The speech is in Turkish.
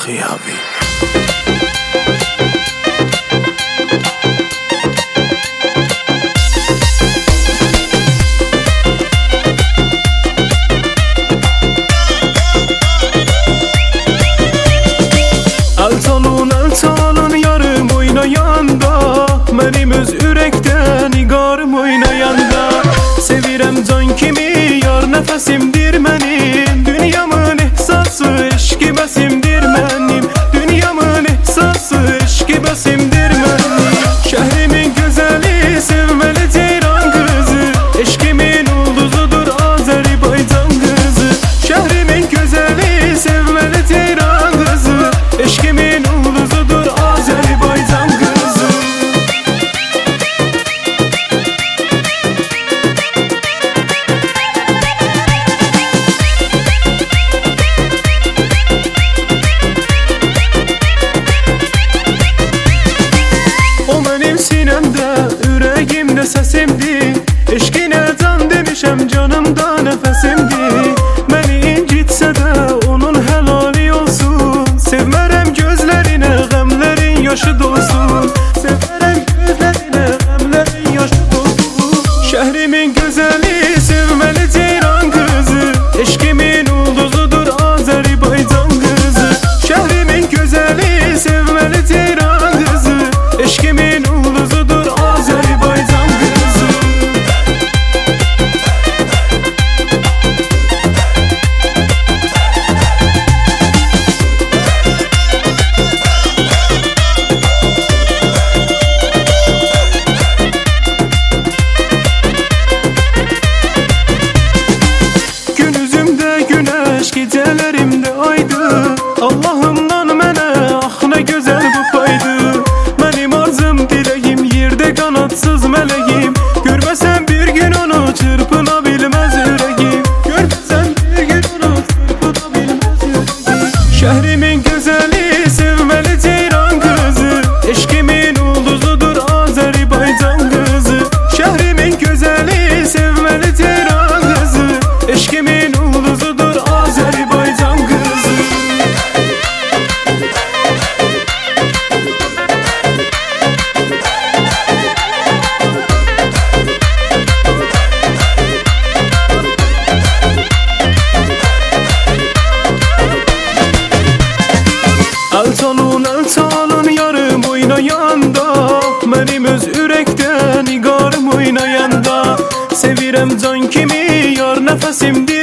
xiyabi. El çalın yarım oynayanda, benim öz ürekten igarım oynayanda. Sevirem can kimi yar nefesimdir benim, dünyamın ihsası eşki besimdir benim. Dünyamın ihsası eşki besimdir benim. Şehrimin güzeli sevmeli ceyran kızı, eşkimin ulduzudur Azerbaycan kızı. Şehrimin güzeli sevmeli ceyran kızı, eşkimin ulduzudur Azerbaycan kızı. O benim sinemde, yüreğimde sesimdi. Eşkine can demişem, canımda nefesimdi. Beni incitse de onun helali olsun. Sevmerem gözlerine, gamlerin yaşı dolsun. Sevmerem gözlerine, gamlerin yaşı dolsun. Şehrimin güzeli sevmeli ceyran kızı, eşkimin ulduzudur Azerbaycan kızı. Şehrimin güzeli sevmeli ceyran kızı, eşkimin ulduzudur Azerbaycan kızı. Gecelerimde aydı, Allah'ımdan mənə ah ne güzel bu paydı. Benim arzum dileğim yerde kanatsız meleğim, görmesem bir gün onu çırpınabilmez yüreğim. Görmesem bir gün onu çırpınabilmez yüreğim. Şehrimin güzeli sevmeli ceyran kızı, eşkimin ulduzudur Azerbaycan kızı. Şehrimin güzeli sevmeli ceyran kızı, eşkimin ulduzudur Azerbaycan kızı. El çalın yarım oynayanda, benim öz ürekten igarım oynayanda. Sevirem can kimi yar nefesimdir